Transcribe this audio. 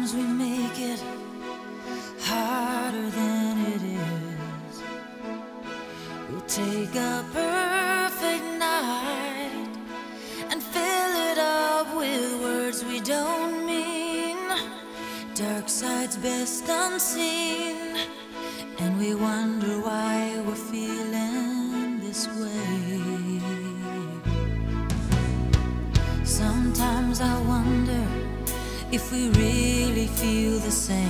Sometimes we make it harder than it is. We'll take a perfect night and fill it up with words we don't mean. Dark sides best unseen, and we wonder why we're feeling this way. Sometimes I wonder if we really feel the same.